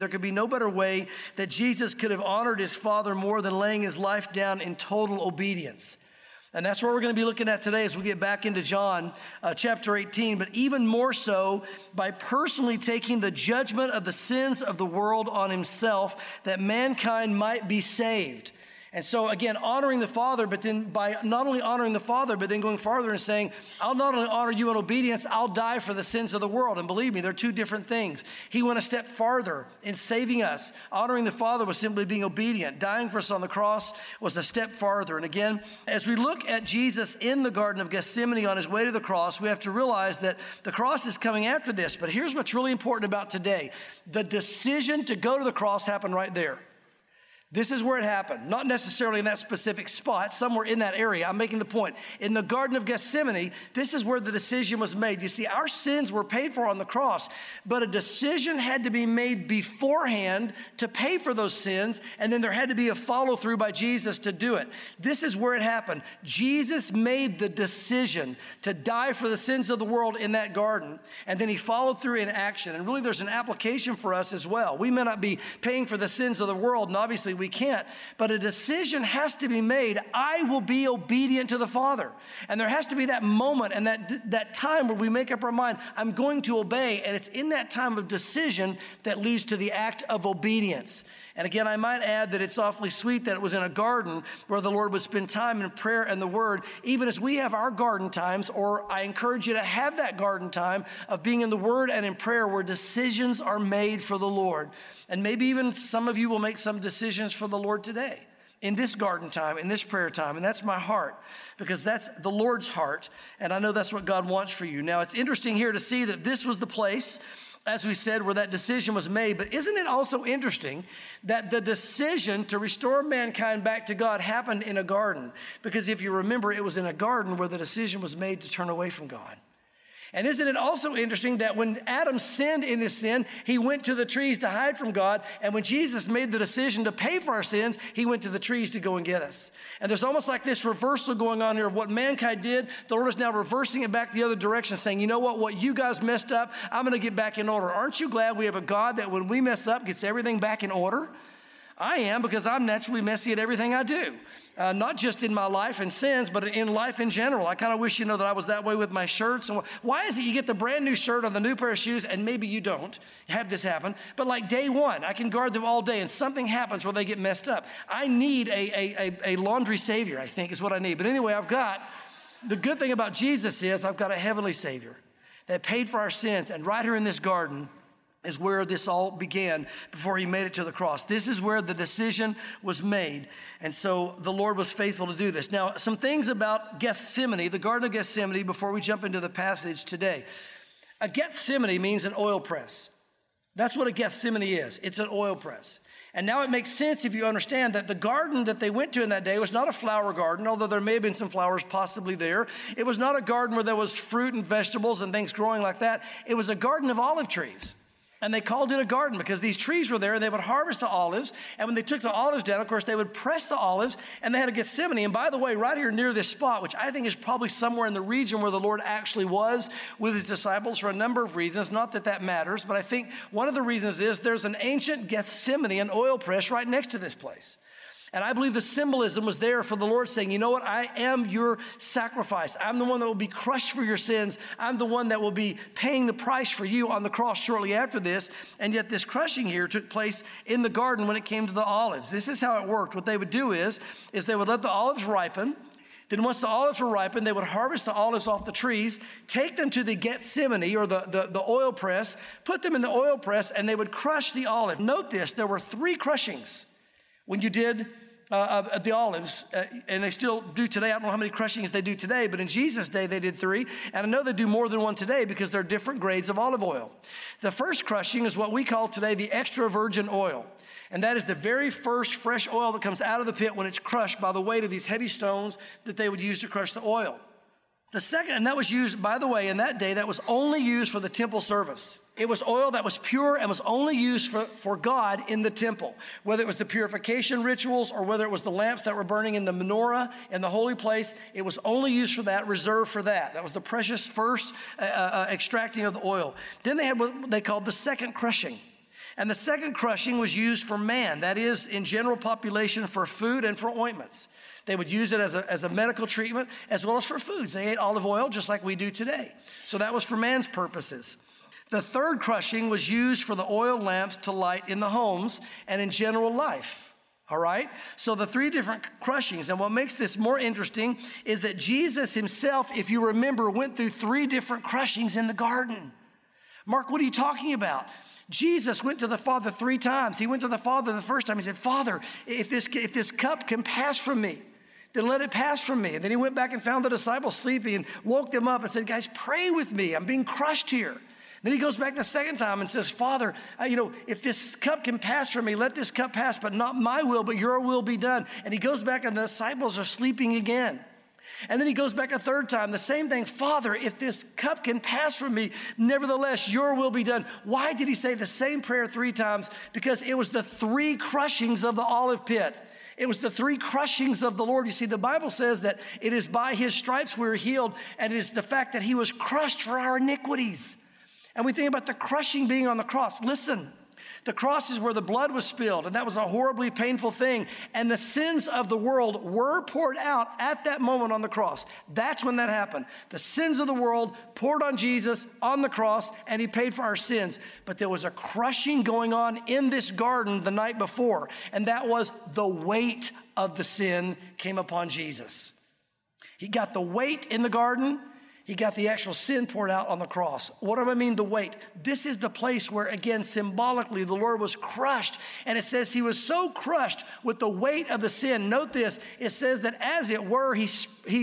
There could be no better way that Jesus could have honored his Father more than laying his life down in total obedience. And that's what we're going to be looking at today as we get back into John chapter 18, but even more so by personally taking the judgment of the sins of the world on himself that mankind might be saved. And so again, honoring the Father, but then by not only honoring the Father, but then going farther and saying, I'll not only honor you in obedience, I'll die for the sins of the world. And believe me, they're two different things. He went a step farther in saving us. Honoring the Father was simply being obedient. Dying for us on the cross was a step farther. And again, as we look at Jesus in the Garden of Gethsemane on his way to the cross, we have to realize that the cross is coming after this. But here's what's really important about today. The decision to go to the cross happened right there. This is where it happened, not necessarily in that specific spot, somewhere in that area. I'm making the point. In the Garden of Gethsemane, this is where the decision was made. You see, our sins were paid for on the cross, but a decision had to be made beforehand to pay for those sins, and then there had to be a follow through by Jesus to do it. This is where it happened. Jesus made the decision to die for the sins of the world in that garden, and then he followed through in action. And really, there's an application for us as well. We may not be paying for the sins of the world, and obviously we can't, but a decision has to be made. I will be obedient to the Father. And there has to be that moment and that time where we make up our mind, I'm going to obey. And it's in that time of decision that leads to the act of obedience. And again, I might add that it's awfully sweet that it was in a garden where the Lord would spend time in prayer and the Word, even as we have our garden times, or I encourage you to have that garden time of being in the Word and in prayer where decisions are made for the Lord. And maybe even some of you will make some decisions for the Lord today in this garden time, in this prayer time. And that's my heart, because that's the Lord's heart. And I know that's what God wants for you. Now, it's interesting here to see that this was the place, as we said, where that decision was made. But isn't it also interesting that the decision to restore mankind back to God happened in a garden? Because if you remember, it was in a garden where the decision was made to turn away from God. And isn't it also interesting that when Adam sinned in his sin, he went to the trees to hide from God. And when Jesus made the decision to pay for our sins, he went to the trees to go and get us. And there's almost like this reversal going on here of what mankind did. The Lord is now reversing it back the other direction, saying, you know what you guys messed up, I'm going to get back in order. Aren't you glad we have a God that when we mess up, gets everything back in order? I am, because I'm naturally messy at everything I do. Not just in my life and sins, but in life in general. I kind of wish, that I was that way with my shirts. And why is it you get the brand new shirt or the new pair of shoes, and maybe you don't have this happen, but like day one, I can guard them all day and something happens where they get messed up. I need a laundry savior, I think is what I need. But anyway, the good thing about Jesus is I've got a heavenly Savior that paid for our sins. And right here in this garden is where this all began before he made it to the cross. This is where the decision was made. And so the Lord was faithful to do this. Now, some things about Gethsemane, the Garden of Gethsemane, before we jump into the passage today. A Gethsemane means an oil press. That's what a Gethsemane is. It's an oil press. And now it makes sense if you understand that the garden that they went to in that day was not a flower garden, although there may have been some flowers possibly there. It was not a garden where there was fruit and vegetables and things growing like that. It was a garden of olive trees. And they called it a garden because these trees were there and they would harvest the olives. And when they took the olives down, of course, they would press the olives, and they had a Gethsemane. And by the way, right here near this spot, which I think is probably somewhere in the region where the Lord actually was with his disciples for a number of reasons. Not that that matters, but I think one of the reasons is there's an ancient Gethsemane, an oil press right next to this place. And I believe the symbolism was there for the Lord saying, you know what? I am your sacrifice. I'm the one that will be crushed for your sins. I'm the one that will be paying the price for you on the cross shortly after this. And yet this crushing here took place in the garden when it came to the olives. This is how it worked. What they would do is they would let the olives ripen. Then once the olives were ripened, they would harvest the olives off the trees, take them to the Gethsemane or the oil press, put them in the oil press, and they would crush the olive. Note this, there were 3 crushings when you did the olives, and they still do today. I don't know how many crushings they do today, but in Jesus' day, they did 3. And I know they do more than one today because there are different grades of olive oil. The first crushing is what we call today the extra virgin oil. And that is the very first fresh oil that comes out of the pit when it's crushed by the weight of these heavy stones that they would use to crush the oil. The second, and that was used, by the way, in that day, that was only used for the temple service. It was oil that was pure and was only used for God in the temple, whether it was the purification rituals or whether it was the lamps that were burning in the menorah in the holy place. It was only used for that, reserved for that. That was the precious first extracting of the oil. Then they had what they called the second crushing. And the second crushing was used for man, that is, in general population, for food and for ointments. They would use it as a medical treatment as well as for foods. They ate olive oil just like we do today. So that was for man's purposes. The third crushing was used for the oil lamps to light in the homes and in general life. All right? So the three different crushings. And what makes this more interesting is that Jesus himself, if you remember, went through three different crushings in the garden. Mark, what are you talking about? Jesus went to the Father three times. He went to the Father the first time. He said, Father, if this cup can pass from me, then let it pass from me. And then he went back and found the disciples sleeping and woke them up and said, guys, pray with me. I'm being crushed here. Then he goes back the second time and says, Father, if this cup can pass from me, let this cup pass, but not my will, but your will be done. And he goes back and the disciples are sleeping again. And then he goes back a third time, the same thing. Father, if this cup can pass from me, nevertheless, your will be done. Why did he say the same prayer three times? Because it was the three crushings of the olive pit. It was the three crushings of the Lord. You see, the Bible says that it is by his stripes we are healed, and it is the fact that he was crushed for our iniquities. And we think about the crushing being on the cross. Listen, the cross is where the blood was spilled, and that was a horribly painful thing. And the sins of the world were poured out at that moment on the cross. That's when that happened. The sins of the world poured on Jesus on the cross, and he paid for our sins. But there was a crushing going on in this garden the night before, and that was the weight of the sin came upon Jesus. He got the weight in the garden. He got the actual sin poured out on the cross. What do I mean, the weight? This is the place where, again, symbolically, the Lord was crushed. And it says he was so crushed with the weight of the sin. Note this. It says that as it were, he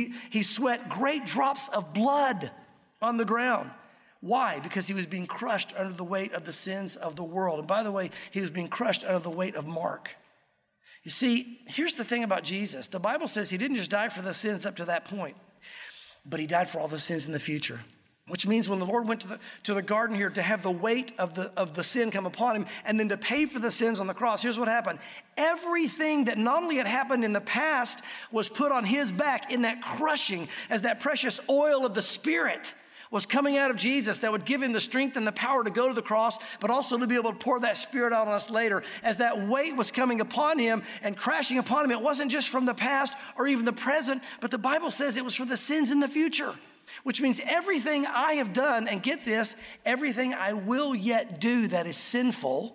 sweat great drops of blood on the ground. Why? Because he was being crushed under the weight of the sins of the world. And by the way, he was being crushed under the weight of Mark. You see, here's the thing about Jesus. The Bible says he didn't just die for the sins up to that point, but he died for all the sins in the future, which means when the Lord went to the garden here to have the weight of the sin come upon him and then to pay for the sins on the cross, here's what happened. Everything that not only had happened in the past was put on his back in that crushing as that precious oil of the Spirit was coming out of Jesus that would give him the strength and the power to go to the cross, but also to be able to pour that Spirit out on us later. As that weight was coming upon him and crashing upon him, it wasn't just from the past or even the present, but the Bible says it was for the sins in the future, which means everything I have done, and get this, everything I will yet do that is sinful,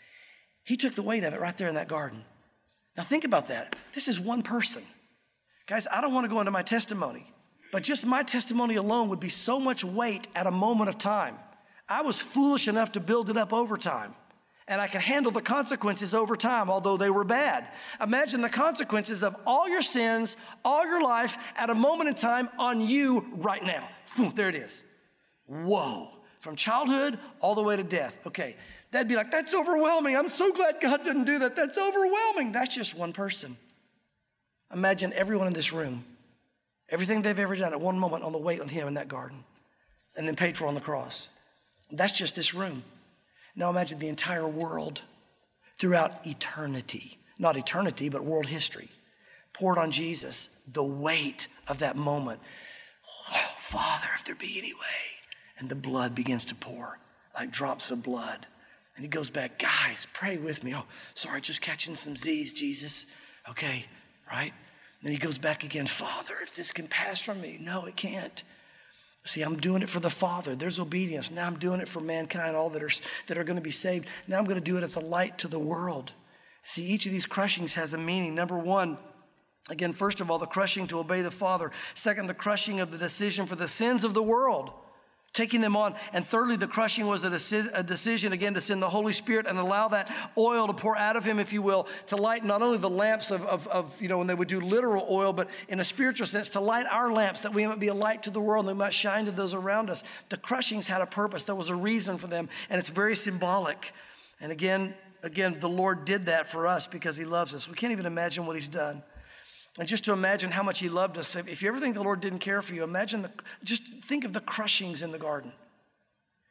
he took the weight of it right there in that garden. Now think about that. This is one person. Guys, I don't want to go into my testimony, but just my testimony alone would be so much weight at a moment of time. I was foolish enough to build it up over time, and I could handle the consequences over time, although they were bad. Imagine the consequences of all your sins, all your life, at a moment in time on you right now. Boom, there it is. Whoa, from childhood all the way to death. Okay, that'd be like, that's overwhelming. I'm so glad God didn't do that. That's overwhelming. That's just one person. Imagine everyone in this room. Everything they've ever done at one moment on the weight on him in that garden and then paid for on the cross. That's just this room. Now imagine the entire world throughout eternity, not eternity, but world history, poured on Jesus, the weight of that moment. Oh, Father, if there be any way. And the blood begins to pour like drops of blood. And he goes back, guys, pray with me. Oh, sorry, just catching some Z's, Jesus. Okay, right? Then he goes back again, Father, if this can pass from me. No, it can't. See, I'm doing it for the Father. There's obedience. Now I'm doing it for mankind, all that are going to be saved. Now I'm going to do it as a light to the world. See, each of these crushings has a meaning. Number one, again, first of all, the crushing to obey the Father. Second, the crushing of the decision for the sins of the world, taking them on. And thirdly, the crushing was a decision, again, to send the Holy Spirit and allow that oil to pour out of him, if you will, to light not only the lamps of when they would do literal oil, but in a spiritual sense, to light our lamps, that we might be a light to the world and we might shine to those around us. The crushings had a purpose. There was a reason for them, and it's very symbolic. And again, the Lord did that for us because he loves us. We can't even imagine what he's done. And just to imagine how much he loved us, if you ever think the Lord didn't care for you, just think of the crushings in the garden.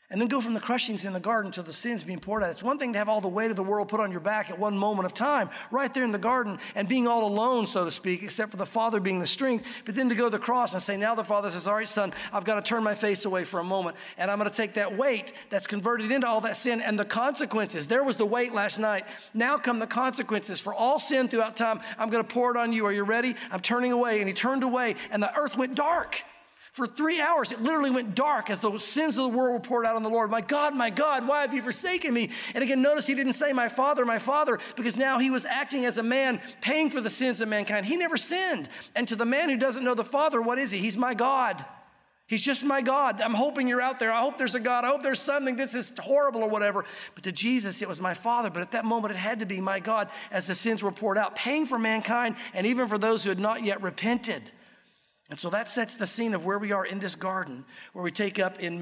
And then go from the crushings in the garden to the sins being poured out. It's one thing to have all the weight of the world put on your back at one moment of time, right there in the garden, and being all alone, so to speak, except for the Father being the strength. But then to go to the cross and say, now the Father says, all right, son, I've got to turn my face away for a moment, and I'm going to take that weight that's converted into all that sin and the consequences. There was the weight last night. Now come the consequences for all sin throughout time. I'm going to pour it on you. Are you ready? I'm turning away. And he turned away, and the earth went dark. For 3 hours, it literally went dark as the sins of the world were poured out on the Lord. My God, why have you forsaken me? And again, notice he didn't say, my Father, because now he was acting as a man, paying for the sins of mankind. He never sinned. And to the man who doesn't know the Father, what is he? He's my God. He's just my God. I'm hoping you're out there. I hope there's a God. I hope there's something. This is horrible or whatever. But to Jesus, it was my Father. But at that moment, it had to be my God as the sins were poured out, paying for mankind and even for those who had not yet repented. And so that sets the scene of where we are in this garden, where we take up in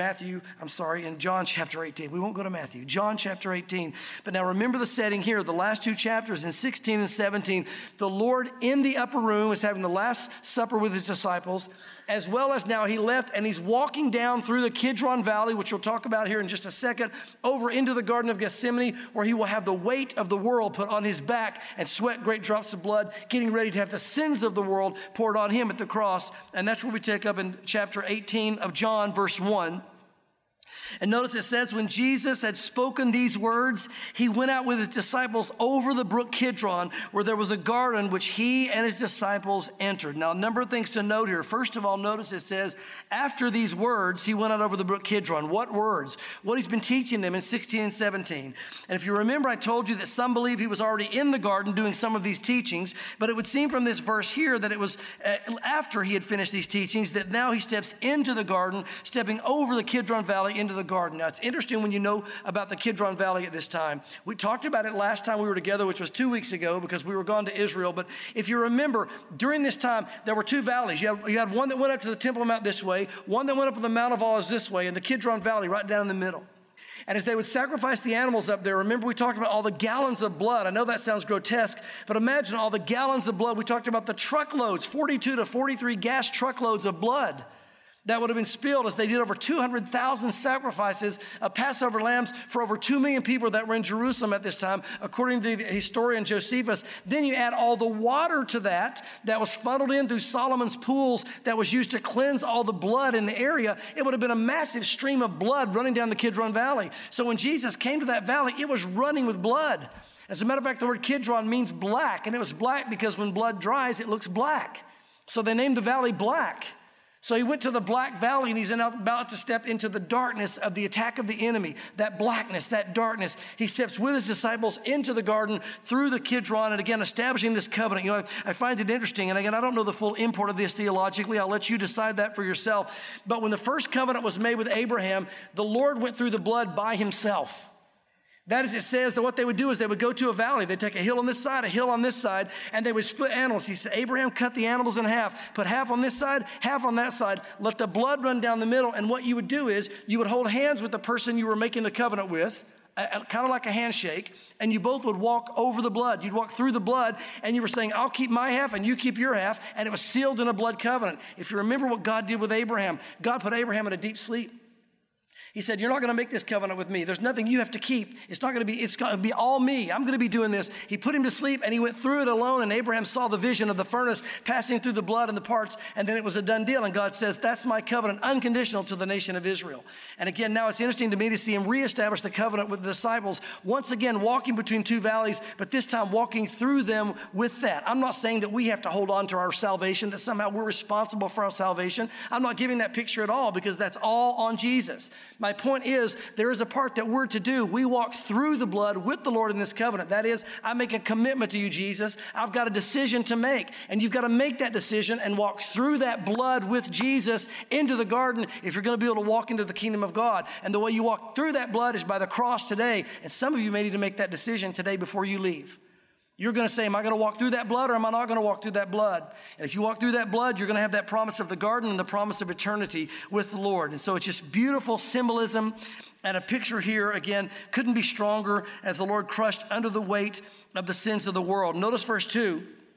in John chapter 18. We won't go to Matthew, John chapter 18. But now remember the setting here, the last two chapters in 16 and 17. The Lord in the upper room is having the Last Supper with his disciples, as well as now he left and he's walking down through the Kidron Valley, which we'll talk about here in just a second, over into the Garden of Gethsemane, where he will have the weight of the world put on his back and sweat great drops of blood, getting ready to have the sins of the world poured on him at the cross. And that's where we take up in chapter 18 of John, verse 1. And notice it says, when Jesus had spoken these words, he went out with his disciples over the brook Kidron, where there was a garden which he and his disciples entered. Now, a number of things to note here. First of all, notice it says, after these words, he went out over the brook Kidron. What words? What he's been teaching them in 16 and 17. And if you remember, I told you that some believe he was already in the garden doing some of these teachings, but it would seem from this verse here that it was after he had finished these teachings that now he steps into the garden, stepping over the Kidron Valley into the garden. Now, it's interesting when you know about the Kidron Valley at this time. We talked about it last time we were together, which was 2 weeks ago because we were gone to Israel. But if you remember, during this time, there were two valleys. You had one that went up to the Temple Mount this way, one that went up to the Mount of Olives this way, and the Kidron Valley right down in the middle. And as they would sacrifice the animals up there, remember we talked about all the gallons of blood. I know that sounds grotesque, but imagine all the gallons of blood. We talked about the truckloads, 42 to 43 gas truckloads of blood that would have been spilled as they did over 200,000 sacrifices of Passover lambs for over 2 million people that were in Jerusalem at this time, according to the historian Josephus. Then you add all the water to that was funneled in through Solomon's pools that was used to cleanse all the blood in the area. It would have been a massive stream of blood running down the Kidron Valley. So when Jesus came to that valley, it was running with blood. As a matter of fact, the word Kidron means black, and it was black because when blood dries, it looks black. So they named the valley Black. So he went to the Black Valley, and he's about to step into the darkness of the attack of the enemy, that blackness, that darkness. He steps with his disciples into the garden through the Kidron, and again, establishing this covenant. You know, I find it interesting, and again, I don't know the full import of this theologically. I'll let you decide that for yourself. But when the first covenant was made with Abraham, the Lord went through the blood by himself. That is, it says that what they would do is they would go to a valley. They'd take a hill on this side, a hill on this side, and they would split animals. He said, Abraham cut the animals in half, put half on this side, half on that side, let the blood run down the middle. And what you would do is you would hold hands with the person you were making the covenant with, kind of like a handshake, and you both would walk over the blood. You'd walk through the blood, and you were saying, I'll keep my half, and you keep your half, and it was sealed in a blood covenant. If you remember what God did with Abraham, God put Abraham in a deep sleep. He said, you're not going to make this covenant with me. There's nothing you have to keep. It's going to be all me. I'm going to be doing this. He put him to sleep, and he went through it alone, and Abraham saw the vision of the furnace passing through the blood and the parts, and then it was a done deal. And God says, that's my covenant, unconditional to the nation of Israel. And again, now it's interesting to me to see him reestablish the covenant with the disciples, once again walking between two valleys, but this time walking through them with that. I'm not saying that we have to hold on to our salvation, that somehow we're responsible for our salvation. I'm not giving that picture at all, because that's all on Jesus. My point is, there is a part that we're to do. We walk through the blood with the Lord in this covenant. That is, I make a commitment to you, Jesus. I've got a decision to make, and you've got to make that decision and walk through that blood with Jesus into the garden if you're going to be able to walk into the kingdom of God. And the way you walk through that blood is by the cross today. And some of you may need to make that decision today before you leave. You're going to say, am I going to walk through that blood, or am I not going to walk through that blood? And if you walk through that blood, you're going to have that promise of the garden and the promise of eternity with the Lord. And so it's just beautiful symbolism, and a picture here, again, couldn't be stronger as the Lord crushed under the weight of the sins of the world. Notice verse 2.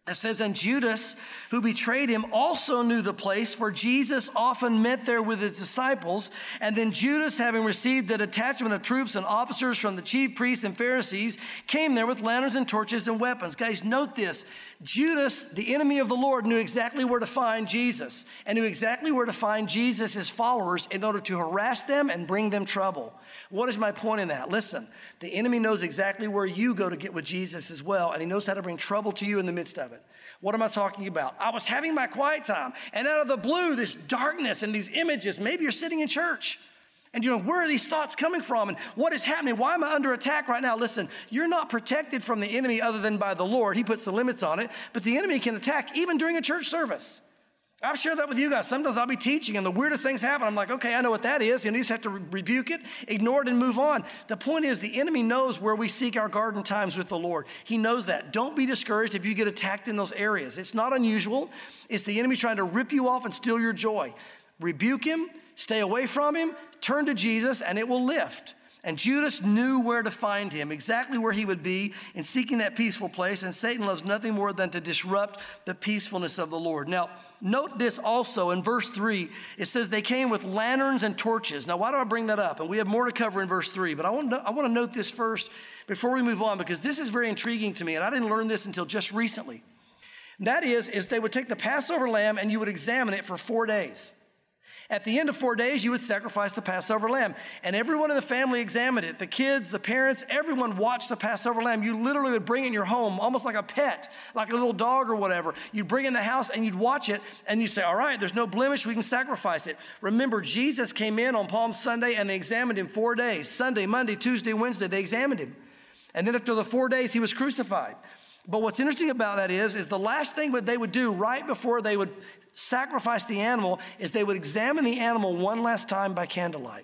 It says, and Judas, who betrayed him, also knew the place, for Jesus often met there with his disciples. And then Judas, having received a detachment of troops and officers from the chief priests and Pharisees, came there with lanterns and torches and weapons. Guys, note this. Judas, the enemy of the Lord, knew exactly where to find Jesus, and knew exactly where to find Jesus' followers in order to harass them and bring them trouble. What is my point in that? Listen, the enemy knows exactly where you go to get with Jesus as well, and he knows how to bring trouble to you in the midst of it. What am I talking about? I was having my quiet time, and out of the blue, this darkness and these images, maybe you're sitting in church, and you're like, where are these thoughts coming from? And what is happening? Why am I under attack right now? Listen, you're not protected from the enemy other than by the Lord. He puts the limits on it, but the enemy can attack even during a church service. I've shared that with you guys. Sometimes I'll be teaching and the weirdest things happen. I'm like, okay, I know what that is. And you just have to rebuke it, ignore it, and move on. The point is the enemy knows where we seek our garden times with the Lord. He knows that. Don't be discouraged if you get attacked in those areas. It's not unusual. It's the enemy trying to rip you off and steal your joy. Rebuke him, stay away from him, turn to Jesus, and it will lift. And Judas knew where to find him, exactly where he would be in seeking that peaceful place. And Satan loves nothing more than to disrupt the peacefulness of the Lord. Now, note this also in verse 3. It says they came with lanterns and torches. Now, why do I bring that up? And we have more to cover in verse 3. But I want to note this first before we move on, because this is very intriguing to me. And I didn't learn this until just recently. And that is they would take the Passover lamb and you would examine it for 4 days. At the end of 4 days, you would sacrifice the Passover lamb. And everyone in the family examined it. The kids, the parents, everyone watched the Passover lamb. You literally would bring it in your home, almost like a pet, like a little dog or whatever. You'd bring it in the house and you'd watch it and you'd say, all right, there's no blemish, we can sacrifice it. Remember, Jesus came in on Palm Sunday and they examined him 4 days. Sunday, Monday, Tuesday, Wednesday, they examined him. And then after the 4 days, he was crucified. But what's interesting about that is the last thing that they would do right before they would sacrifice the animal is they would examine the animal one last time by candlelight.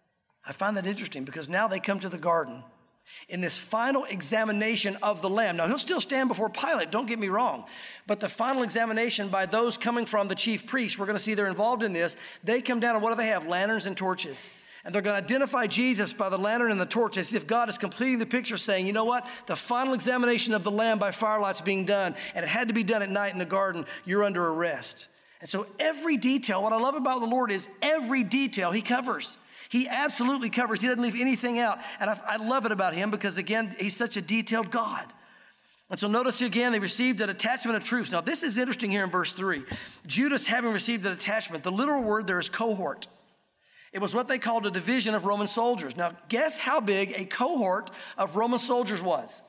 I find that interesting because now they come to the garden in this final examination of the lamb. Now, he'll still stand before Pilate, don't get me wrong. But the final examination by those coming from the chief priests, we're going to see they're involved in this. They come down and what do they have? Lanterns and torches. And they're going to identify Jesus by the lantern and the torch as if God is completing the picture saying, you know what? The final examination of the lamb by firelight's being done, and it had to be done at night in the garden. You're under arrest. And so every detail, what I love about the Lord is every detail he covers. He absolutely covers. He doesn't leave anything out. And I love it about him because, again, he's such a detailed God. And so notice again, they received a detachment of troops. Now, this is interesting here in verse 3. Judas having received a detachment. The literal word there is cohort. It was what they called a division of Roman soldiers. Now, guess how big a cohort of Roman soldiers was?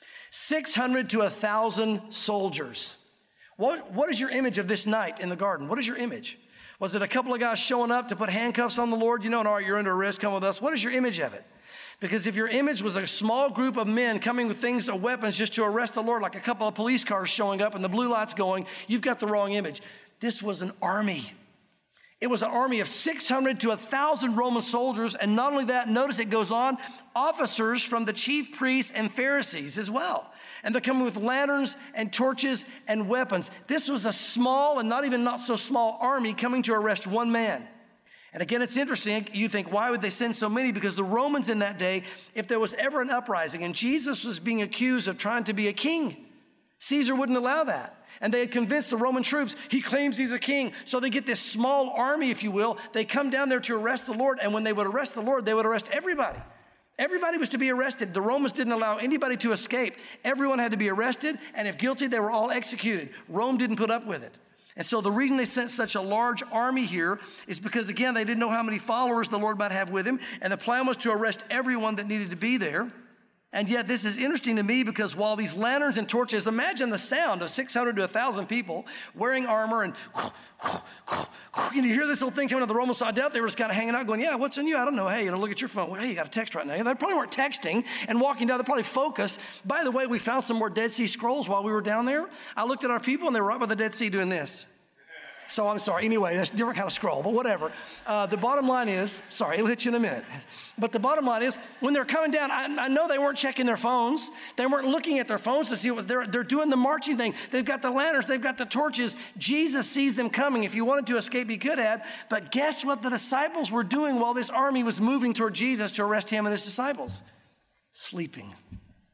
600 to 1,000 soldiers. What is your image of this night in the garden? What is your image? Was it a couple of guys showing up to put handcuffs on the Lord? You know, and all right, you're under arrest, come with us. What is your image of it? Because if your image was a small group of men coming with things or weapons just to arrest the Lord, like a couple of police cars showing up and the blue lights going, you've got the wrong image. This was an army. It was an army of 600 to 1,000 Roman soldiers. And not only that, notice it goes on, officers from the chief priests and Pharisees as well. And they're coming with lanterns and torches and weapons. This was a small and not so small army coming to arrest one man. And again, it's interesting. You think, why would they send so many? Because the Romans in that day, if there was ever an uprising and Jesus was being accused of trying to be a king, Caesar wouldn't allow that. And they had convinced the Roman troops, he claims he's a king. So they get this small army, if you will. They come down there to arrest the Lord. And when they would arrest the Lord, they would arrest everybody. Everybody was to be arrested. The Romans didn't allow anybody to escape. Everyone had to be arrested. And if guilty, they were all executed. Rome didn't put up with it. And so the reason they sent such a large army here is because, again, they didn't know how many followers the Lord might have with him. And the plan was to arrest everyone that needed to be there. And yet this is interesting to me because while these lanterns and torches, imagine the sound of 600 to 1,000 people wearing armor and you hear this little thing coming out of the Roman side out. They were just kind of hanging out going, yeah, what's in you? I don't know. Hey, look at your phone. Well, hey, you got a text right now. They probably weren't texting and walking down. They're probably focused. By the way, we found some more Dead Sea Scrolls while we were down there. I looked at our people and they were right by the Dead Sea doing this. So I'm sorry. Anyway, that's a different kind of scroll, but whatever. The bottom line is, sorry, it'll hit you in a minute. But the bottom line is, when they're coming down, I know they weren't checking their phones. They weren't looking at their phones to see what they're doing the marching thing. They've got the lanterns. They've got the torches. Jesus sees them coming. If you wanted to escape, he could have. But guess what the disciples were doing while this army was moving toward Jesus to arrest him and his disciples? Sleeping.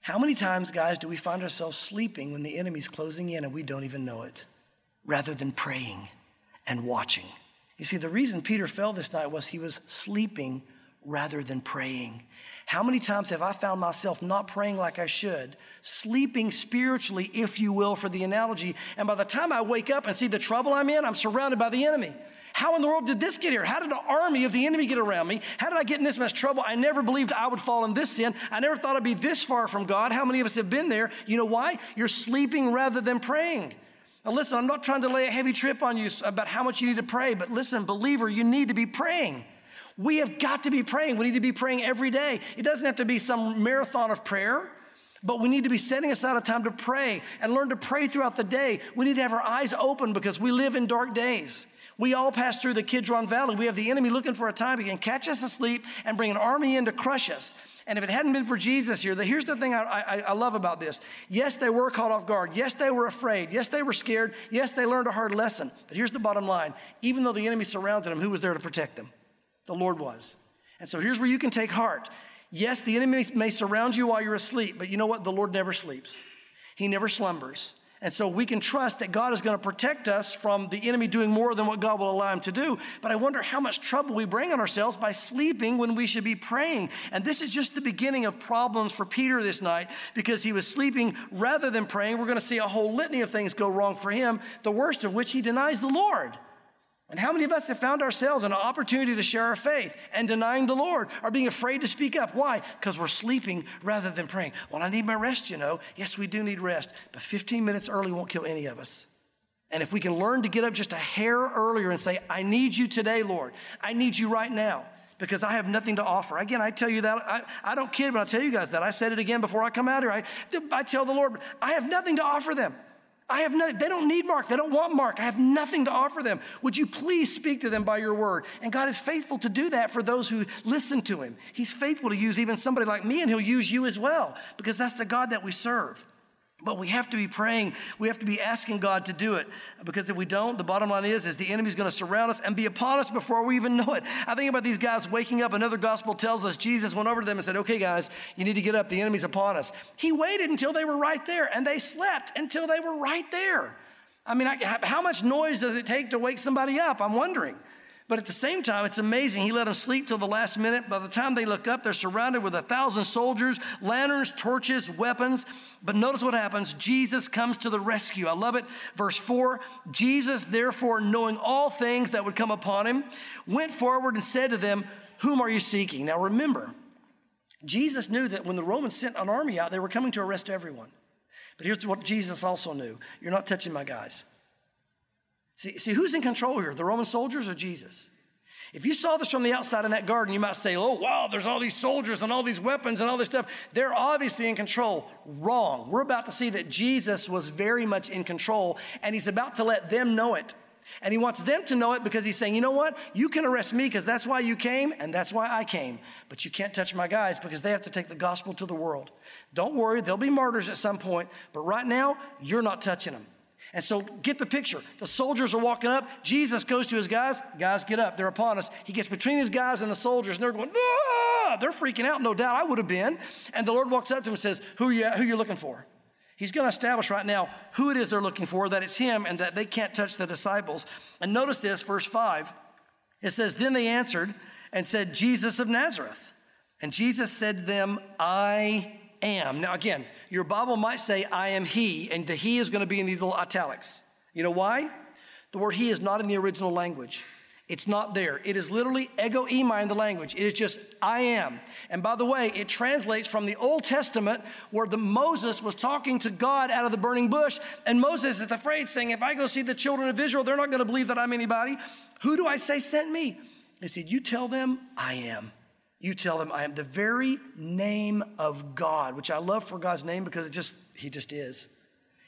How many times, guys, do we find ourselves sleeping when the enemy's closing in and we don't even know it, rather than praying and watching? You see, the reason Peter fell this night was he was sleeping rather than praying. How many times have I found myself not praying like I should, sleeping spiritually, if you will, for the analogy, and by the time I wake up and see the trouble I'm in, I'm surrounded by the enemy. How in the world did this get here? How did the army of the enemy get around me? How did I get in this much trouble? I never believed I would fall in this sin. I never thought I'd be this far from God. How many of us have been there? You know why? You're sleeping rather than praying. Now listen, I'm not trying to lay a heavy trip on you about how much you need to pray, but listen, believer, you need to be praying. We have got to be praying. We need to be praying every day. It doesn't have to be some marathon of prayer, but we need to be setting aside a time to pray and learn to pray throughout the day. We need to have our eyes open because we live in dark days. We all pass through the Kidron Valley. We have the enemy looking for a time he can catch us asleep and bring an army in to crush us. And if it hadn't been for Jesus here, here's the thing I love about this. Yes, they were caught off guard. Yes, they were afraid. Yes, they were scared. Yes, they learned a hard lesson. But here's the bottom line. Even though the enemy surrounded them, who was there to protect them? The Lord was. And so here's where you can take heart. Yes, the enemy may surround you while you're asleep, but you know what? The Lord never sleeps. He never slumbers. And so we can trust that God is going to protect us from the enemy doing more than what God will allow him to do. But I wonder how much trouble we bring on ourselves by sleeping when we should be praying. And this is just the beginning of problems for Peter this night because he was sleeping rather than praying. We're going to see a whole litany of things go wrong for him, the worst of which he denies the Lord. And how many of us have found ourselves in an opportunity to share our faith and denying the Lord or being afraid to speak up? Why? Because we're sleeping rather than praying. Well, I need my rest, you know. Yes, we do need rest, but 15 minutes early won't kill any of us. And if we can learn to get up just a hair earlier and say, I need you today, Lord. I need you right now because I have nothing to offer. Again, I tell you that. I don't kid when I tell you guys that. I said it again before I come out here. I tell the Lord, I have nothing to offer them. They don't need Mark. They don't want Mark. I have nothing to offer them. Would you please speak to them by your word? And God is faithful to do that for those who listen to him. He's faithful to use even somebody like me, and he'll use you as well because that's the God that we serve. But we have to be praying. We have to be asking God to do it because if we don't, the bottom line is the enemy's going to surround us and be upon us before we even know it. I think about these guys waking up. Another gospel tells us Jesus went over to them and said, okay, guys, you need to get up. The enemy's upon us. He waited until they were right there, and they slept until they were right there. I mean, how much noise does it take to wake somebody up? I'm wondering. But at the same time, it's amazing. He let them sleep till the last minute. By the time they look up, they're surrounded with 1,000 soldiers, lanterns, torches, weapons. But notice what happens. Jesus comes to the rescue. I love it. Verse 4, Jesus, therefore, knowing all things that would come upon him, went forward and said to them, whom are you seeking? Now remember, Jesus knew that when the Romans sent an army out, they were coming to arrest everyone. But here's what Jesus also knew. You're not touching my guys. See, who's in control here, the Roman soldiers or Jesus? If you saw this from the outside in that garden, you might say, oh, wow, there's all these soldiers and all these weapons and all this stuff. They're obviously in control. Wrong. We're about to see that Jesus was very much in control, and he's about to let them know it. And he wants them to know it because he's saying, you know what? You can arrest me because that's why you came and that's why I came. But you can't touch my guys because they have to take the gospel to the world. Don't worry, they'll be martyrs at some point. But right now, you're not touching them. And so get the picture. The soldiers are walking up. Jesus goes to his guys. Guys, get up. They're upon us. He gets between his guys and the soldiers, and they're going, ah! They're freaking out. No doubt I would have been. And the Lord walks up to him and says, who are you looking for? He's going to establish right now who it is they're looking for, that it's him and that they can't touch the disciples. And notice this, verse 5. It says, then they answered and said, Jesus of Nazareth. And Jesus said to them, I am. Now again, your Bible might say, I am he, and the he is going to be in these little italics. You know why? The word he is not in the original language. It's not there. It is literally ego eimi in the language. It is just, I am. And by the way, it translates from the Old Testament where Moses was talking to God out of the burning bush, and Moses is afraid, saying, if I go see the children of Israel, they're not going to believe that I'm anybody. Who do I say sent me? He said, you tell them I am. You tell them I am. The very name of God, which I love for God's name because he just is.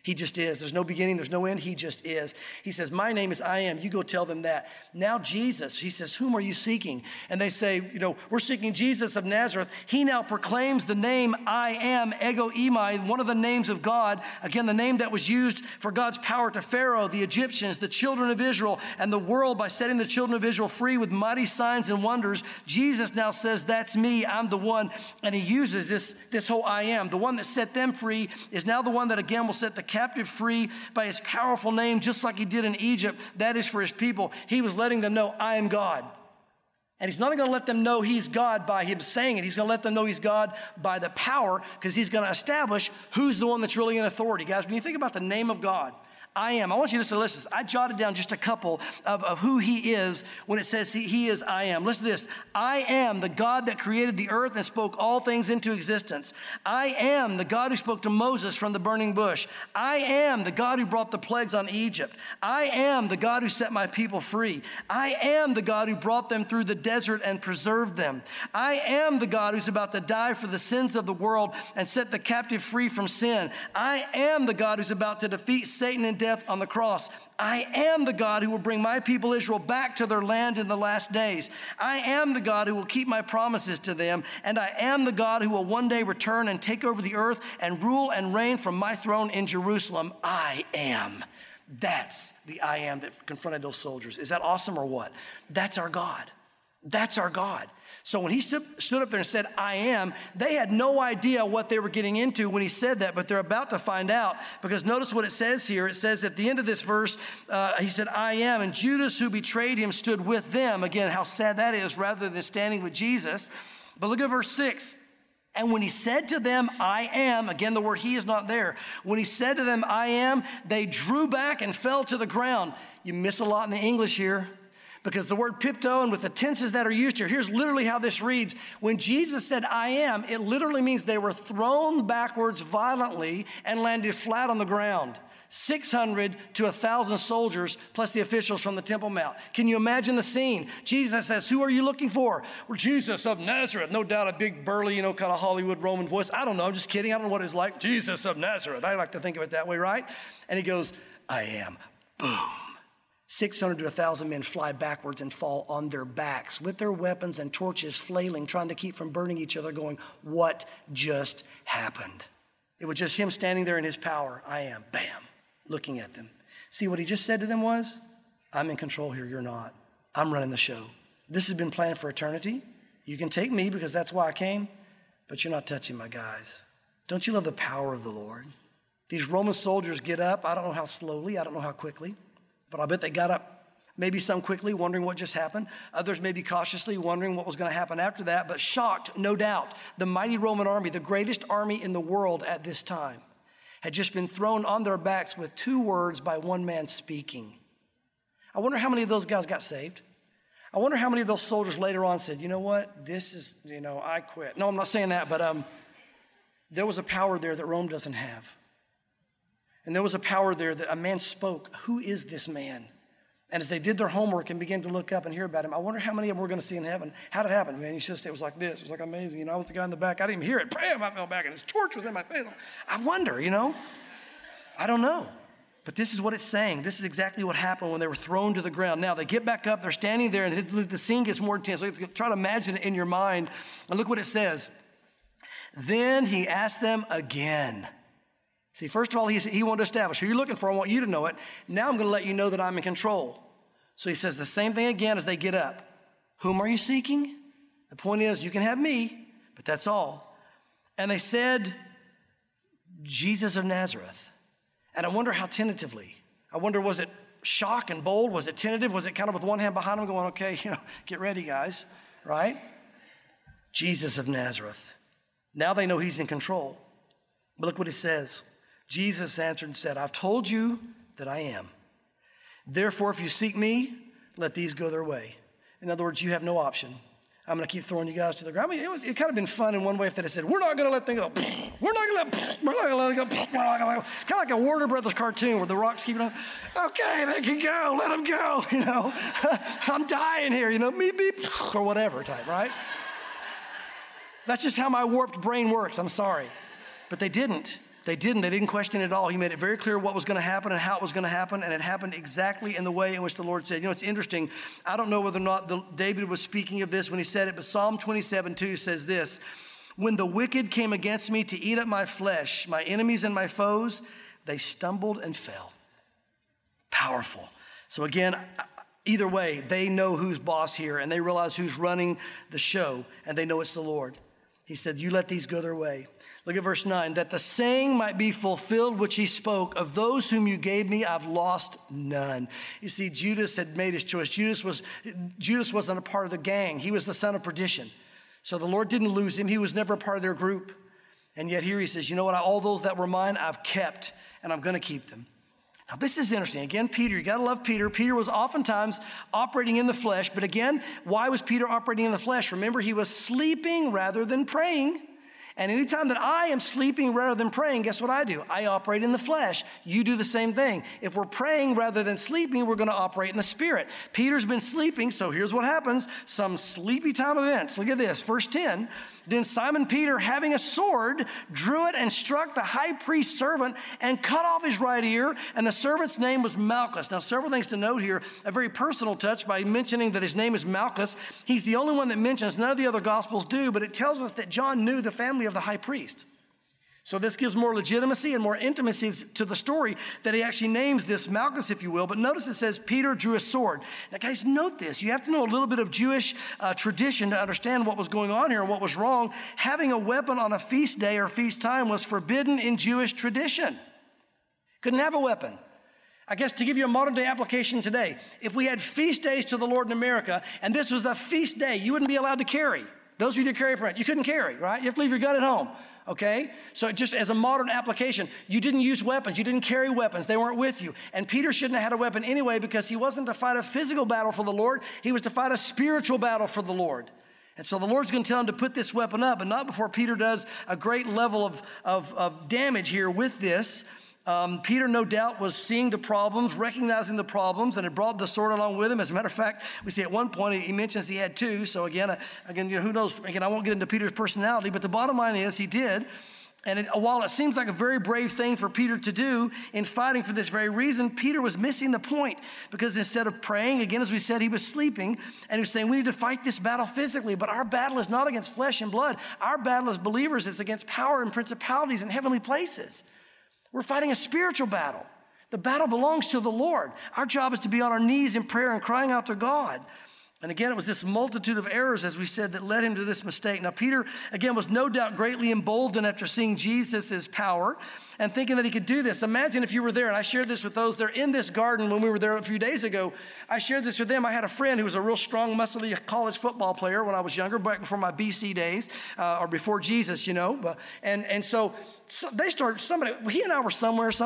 He just is. There's no beginning, there's no end. He just is. He says, my name is I am. You go tell them that. Now Jesus, he says, whom are you seeking? And they say, we're seeking Jesus of Nazareth. He now proclaims the name I am, ego eimi, one of the names of God. Again, the name that was used for God's power to Pharaoh, the Egyptians, the children of Israel, and the world by setting the children of Israel free with mighty signs and wonders. Jesus now says, that's me, I'm the one. And he uses this whole I am. The one that set them free is now the one that again will set the captive free by his powerful name, just like he did in Egypt. That is for his people. He was letting them know, I am God. And he's not going to let them know he's God by him saying it. He's going to let them know he's God by the power, because he's going to establish who's the one that's really in authority. Guys, when you think about the name of God, I am. I want you to listen. I jotted down just a couple of who he is when it says he is I am. Listen to this. I am the God that created the earth and spoke all things into existence. I am the God who spoke to Moses from the burning bush. I am the God who brought the plagues on Egypt. I am the God who set my people free. I am the God who brought them through the desert and preserved them. I am the God who's about to die for the sins of the world and set the captive free from sin. I am the God who's about to defeat Satan and death on the cross. I am the God who will bring my people Israel back to their land in the last days. I am the God who will keep my promises to them, and I am the God who will one day return and take over the earth and rule and reign from my throne in Jerusalem. I am. That's the I am that confronted those soldiers. Is that awesome or what? That's our God. That's our God. So when he stood up there and said, I am, they had no idea what they were getting into when he said that, but they're about to find out, because notice what it says here. It says at the end of this verse, he said, I am, and Judas, who betrayed him, stood with them. Again, how sad that is, rather than standing with Jesus. But look at verse 6. And when he said to them, I am, again, the word he is not there. When he said to them, I am, they drew back and fell to the ground. You miss a lot in the English here, because the word pipto and with the tenses that are used here, here's literally how this reads. When Jesus said, I am, it literally means they were thrown backwards violently and landed flat on the ground. 600 to 1,000 soldiers plus the officials from the Temple Mount. Can you imagine the scene? Jesus says, who are you looking for? Well, Jesus of Nazareth. No doubt a big burly, kind of Hollywood Roman voice. I don't know. I'm just kidding. I don't know what it's like. Jesus of Nazareth. I like to think of it that way, right? And he goes, I am. Boom. 600 to 1,000 men fly backwards and fall on their backs with their weapons and torches flailing, trying to keep from burning each other, going, what just happened? It was just him standing there in his power. I am. Bam. Looking at them. See, what he just said to them was, I'm in control here. You're not. I'm running the show. This has been planned for eternity. You can take me because that's why I came, but you're not touching my guys. Don't you love the power of the Lord? These Roman soldiers get up. I don't know how slowly. I don't know how quickly. But I bet they got up, maybe some quickly, wondering what just happened. Others maybe cautiously, wondering what was going to happen after that, but shocked, no doubt. The mighty Roman army, the greatest army in the world at this time, had just been thrown on their backs with 2 words by one man speaking. I wonder how many of those guys got saved. I wonder how many of those soldiers later on said, you know what, this is, I quit. No, I'm not saying that, but there was a power there that Rome doesn't have. And there was a power there that a man spoke. Who is this man? And as they did their homework and began to look up and hear about him, I wonder how many of them we're going to see in heaven. How did it happen? Man, you should say it was like this. It was like amazing. I was the guy in the back. I didn't even hear it. Bam, I fell back and his torch was in my face. I wonder, I don't know. But this is what it's saying. This is exactly what happened when they were thrown to the ground. Now they get back up. They're standing there and the scene gets more intense. So try to imagine it in your mind. And look what it says. Then he asked them again. See, first of all, he wanted to establish who you're looking for. I want you to know it. Now I'm going to let you know that I'm in control. So he says the same thing again as they get up. Whom are you seeking? The point is, you can have me, but that's all. And they said, Jesus of Nazareth. And I wonder how tentatively. I wonder, was it shock and bold? Was it tentative? Was it kind of with one hand behind him going, okay, get ready, guys, right? Jesus of Nazareth. Now they know he's in control. But look what it says. Jesus answered and said, I've told you that I am. Therefore, if you seek me, let these go their way. In other words, you have no option. I'm going to keep throwing you guys to the ground. I mean, it kind of been fun in one way if they had said, we're not going to let them go. We're not going to let them go. Kind of like a Warner Brothers cartoon where the rocks keep on. Okay, they can go. Let them go. I'm dying here. Beep, beep, or whatever type, right? That's just how my warped brain works. I'm sorry. But they didn't. They didn't question it at all. He made it very clear what was going to happen and how it was going to happen, and it happened exactly in the way in which the Lord said. You know, it's interesting. I don't know whether or not David was speaking of this when he said it, but Psalm 27:2 says this: when the wicked came against me to eat up my flesh, my enemies and my foes, they stumbled and fell. Powerful. So again, either way, they know who's boss here, and they realize who's running the show, and they know it's the Lord. He said, you let these go their way. Look at verse 9, that the saying might be fulfilled which he spoke, of those whom you gave me, I've lost none. You see, Judas had made his choice. Judas wasn't a part of the gang. He was the son of perdition. So the Lord didn't lose him. He was never a part of their group. And yet here he says, you know what? All those that were mine, I've kept, and I'm going to keep them. Now, this is interesting. Again, Peter, you got to love Peter. Peter was oftentimes operating in the flesh. But again, why was Peter operating in the flesh? Remember, he was sleeping rather than praying. And anytime that I am sleeping rather than praying, guess what I do? I operate in the flesh. You do the same thing. If we're praying rather than sleeping, we're going to operate in the Spirit. Peter's been sleeping, so here's what happens. Some sleepy time events. Look at this, verse 10. Then Simon Peter, having a sword, drew it and struck the high priest's servant and cut off his right ear, and the servant's name was Malchus. Now, several things to note here. A very personal touch by mentioning that his name is Malchus. He's the only one that mentions, none of the other Gospels do, but it tells us that John knew the family of the high priest. So this gives more legitimacy and more intimacy to the story that he actually names this Malchus, if you will. But notice it says Peter drew a sword. Now, guys, note this. You have to know a little bit of Jewish tradition to understand what was going on here and what was wrong. Having a weapon on a feast day or feast time was forbidden in Jewish tradition. Couldn't have a weapon. I guess to give you a modern day application today, if we had feast days to the Lord in America and this was a feast day, you wouldn't be allowed to carry. Those of you that carry a permit, you couldn't carry, right? You have to leave your gun at home. Okay? So just as a modern application, you didn't use weapons. You didn't carry weapons. They weren't with you. And Peter shouldn't have had a weapon anyway because he wasn't to fight a physical battle for the Lord. He was to fight a spiritual battle for the Lord. And so the Lord's going to tell him to put this weapon up, and not before Peter does a great level of damage here with this. Peter, no doubt, was seeing the problems, recognizing the problems, and had brought the sword along with him. As a matter of fact, we see at one point he mentions he had two. So again, you know, who knows? Again, I won't get into Peter's personality, but the bottom line is he did. And while it seems like a very brave thing for Peter to do in fighting for this very reason, Peter was missing the point, because instead of praying, again, as we said, he was sleeping, and he was saying we need to fight this battle physically, but our battle is not against flesh and blood. Our battle as believers is against power and principalities in heavenly places. We're fighting a spiritual battle. The battle belongs to the Lord. Our job is to be on our knees in prayer and crying out to God. And again, it was this multitude of errors, as we said, that led him to this mistake. Now, Peter, again, was no doubt greatly emboldened after seeing Jesus' power and thinking that he could do this. Imagine if you were there, and I shared this with those there in this garden when we were there a few days ago. I shared this with them. I had a friend who was a real strong, muscly college football player when I was younger, back before my BC days, or before Jesus, you know. And so they started, he and I were somewhere. It's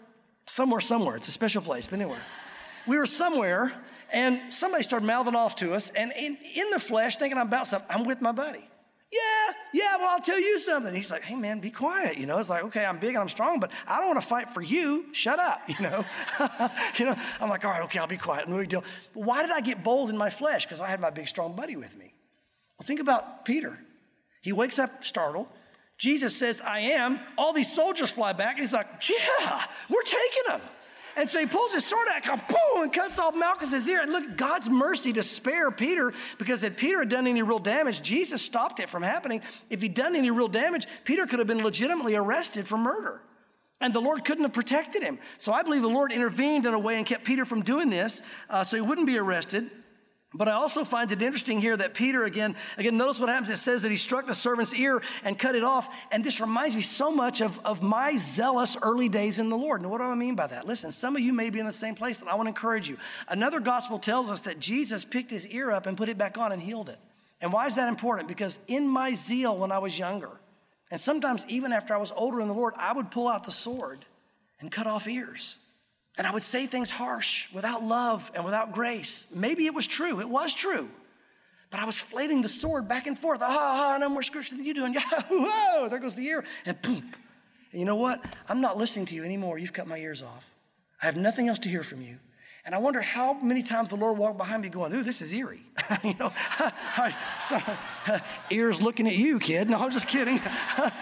a special place, but anywhere. We were somewhere, and somebody started mouthing off to us, and in the flesh, thinking I'm about something, I'm with my buddy. Yeah, well, I'll tell you something. He's like, hey, man, be quiet. You know, it's like, okay, I'm big and I'm strong, but I don't want to fight for you. Shut up, you know. I'm like, all right, okay, I'll be quiet. No big deal. But why did I get bold in my flesh? Because I had my big, strong buddy with me. Well, think about Peter. He wakes up startled. Jesus says, I am. All these soldiers fly back, and he's like, yeah, we're taking him. And so he pulls his sword out, boom, and cuts off Malchus's ear. And look, God's mercy to spare Peter, because if Peter had done any real damage, Jesus stopped it from happening. If he'd done any real damage, Peter could have been legitimately arrested for murder. And the Lord couldn't have protected him. So I believe the Lord intervened in a way and kept Peter from doing this so he wouldn't be arrested. But I also find it interesting here that Peter, again, notice what happens. It says that he struck the servant's ear and cut it off. And this reminds me so much of my zealous early days in the Lord. Now, what do I mean by that? Listen, some of you may be in the same place, and I want to encourage you. Another gospel tells us that Jesus picked his ear up and put it back on and healed it. And why is that important? Because in my zeal when I was younger, and sometimes even after I was older in the Lord, I would pull out the sword and cut off ears. And I would say things harsh, without love and without grace. Maybe it was true. It was true. But I was flailing the sword back and forth. I know more scripture than you do. And whoa, there goes the ear. And boom. And you know what? I'm not listening to you anymore. You've cut my ears off. I have nothing else to hear from you. And I wonder how many times the Lord walked behind me going, ooh, this is eerie. You know, ears looking at you, kid. No, I'm just kidding.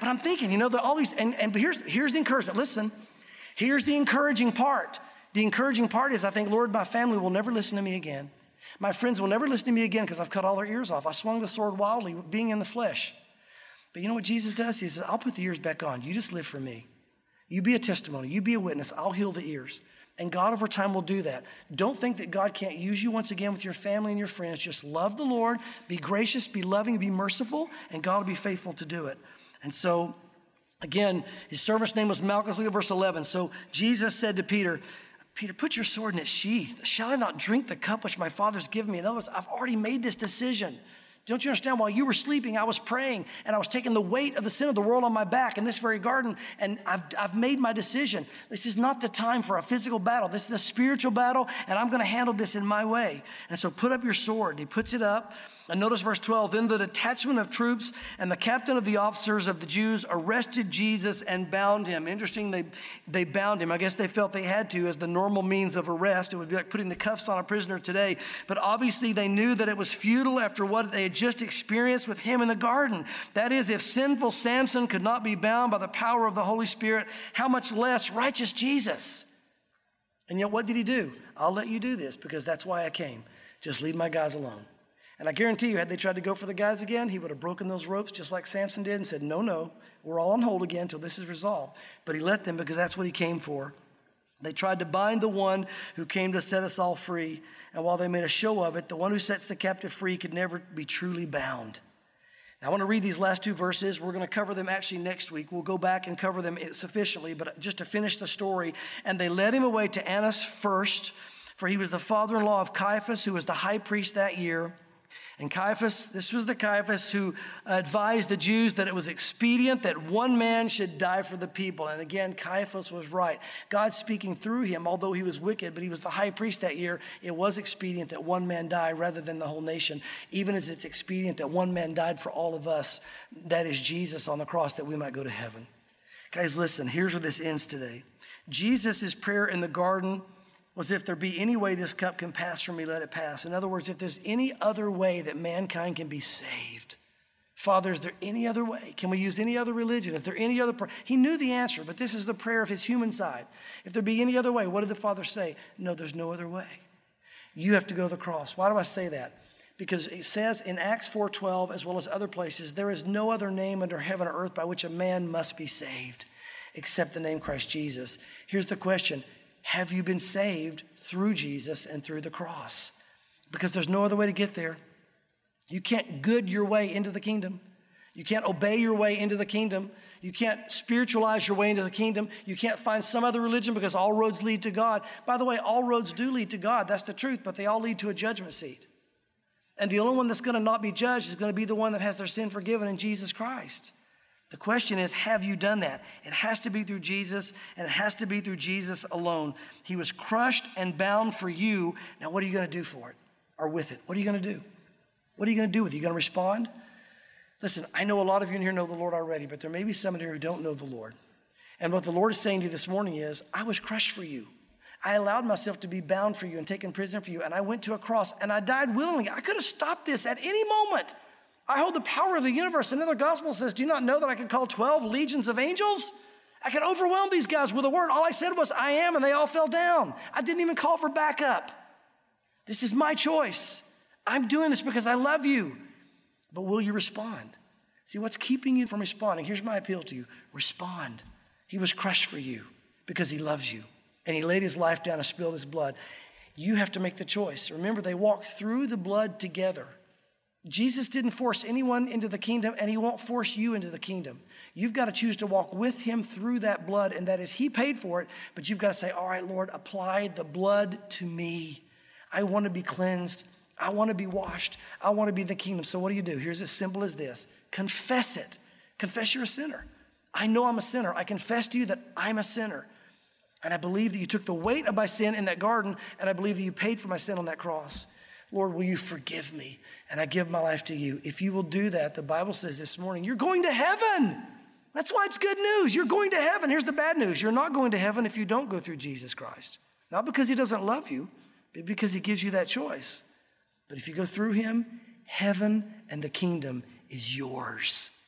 But I'm thinking, that all these, but here's the encouragement. Listen, here's the encouraging part. The encouraging part is I think, Lord, my family will never listen to me again. My friends will never listen to me again because I've cut all their ears off. I swung the sword wildly, being in the flesh. But you know what Jesus does? He says, I'll put the ears back on. You just live for me. You be a testimony. You be a witness. I'll heal the ears. And God over time will do that. Don't think that God can't use you once again with your family and your friends. Just love the Lord, be gracious, be loving, be merciful, and God will be faithful to do it. And so, again, his servant's name was Malchus. Look at verse 11. So Jesus said to Peter, Peter, put your sword in its sheath. Shall I not drink the cup which my Father's given me? In other words, I've already made this decision. Don't you understand? While you were sleeping, I was praying, and I was taking the weight of the sin of the world on my back in this very garden, and I've made my decision. This is not the time for a physical battle. This is a spiritual battle, and I'm going to handle this in my way. And so put up your sword. He puts it up. And notice verse 12, then the detachment of troops and the captain of the officers of the Jews arrested Jesus and bound him. Interesting, they bound him. I guess they felt they had to as the normal means of arrest. It would be like putting the cuffs on a prisoner today. But obviously they knew that it was futile after what they had just experienced with him in the garden. That is, if sinful Samson could not be bound by the power of the Holy Spirit, how much less righteous Jesus? And yet what did he do? I'll let you do this because that's why I came. Just leave my guys alone. And I guarantee you, had they tried to go for the guys again, he would have broken those ropes just like Samson did and said, no, we're all on hold again until this is resolved. But he let them because that's what he came for. They tried to bind the one who came to set us all free. And while they made a show of it, the one who sets the captive free could never be truly bound. Now, I want to read these last two verses. We're going to cover them actually next week. We'll go back and cover them sufficiently, but just to finish the story. And they led him away to Annas first, for he was the father-in-law of Caiaphas, who was the high priest that year. And Caiaphas, this was the Caiaphas who advised the Jews that it was expedient that one man should die for the people. And again, Caiaphas was right. God speaking through him, although he was wicked, but he was the high priest that year, it was expedient that one man die rather than the whole nation. Even as it's expedient that one man died for all of us, that is Jesus on the cross, that we might go to heaven. Guys, listen, here's where this ends today. Jesus' prayer in the garden was, if there be any way this cup can pass from me, let it pass. In other words, if there's any other way that mankind can be saved, Father, is there any other way? Can we use any other religion? Is there any other prayer? He knew the answer, but this is the prayer of his human side. If there be any other way, what did the Father say? No, there's no other way. You have to go to the cross. Why do I say that? Because it says in Acts 4:12, as well as other places, there is no other name under heaven or earth by which a man must be saved except the name Christ Jesus. Here's the question. Have you been saved through Jesus and through the cross? Because there's no other way to get there. You can't good your way into the kingdom. You can't obey your way into the kingdom. You can't spiritualize your way into the kingdom. You can't find some other religion because all roads lead to God. By the way, all roads do lead to God. That's the truth, but they all lead to a judgment seat. And the only one that's going to not be judged is going to be the one that has their sin forgiven in Jesus Christ. The question is, have you done that? It has to be through Jesus, and it has to be through Jesus alone. He was crushed and bound for you. Now, what are you going to do for it or with it? What are you going to do? What are you going to do with it? Are you going to respond? Listen, I know a lot of you in here know the Lord already, but there may be some in here who don't know the Lord. And what the Lord is saying to you this morning is, I was crushed for you. I allowed myself to be bound for you and taken prisoner for you, and I went to a cross, and I died willingly. I could have stopped this at any moment. I hold the power of the universe. Another gospel says, do you not know that I could call 12 legions of angels? I could overwhelm these guys with a word. All I said was, I am, and they all fell down. I didn't even call for backup. This is my choice. I'm doing this because I love you. But will you respond? See, what's keeping you from responding? Here's my appeal to you. Respond. He was crushed for you because he loves you. And he laid his life down and spilled his blood. You have to make the choice. Remember, they walked through the blood together. Jesus didn't force anyone into the kingdom, and he won't force you into the kingdom. You've got to choose to walk with him through that blood, and that is, he paid for it, but you've got to say, all right, Lord, apply the blood to me. I want to be cleansed. I want to be washed. I want to be in the kingdom. So what do? Here's as simple as this. Confess it. Confess you're a sinner. I know I'm a sinner. I confess to you that I'm a sinner. And I believe that you took the weight of my sin in that garden, and I believe that you paid for my sin on that cross. Lord, will you forgive me? And I give my life to you. If you will do that, the Bible says this morning, you're going to heaven. That's why it's good news. You're going to heaven. Here's the bad news. You're not going to heaven if you don't go through Jesus Christ. Not because he doesn't love you, but because he gives you that choice. But if you go through him, heaven and the kingdom is yours.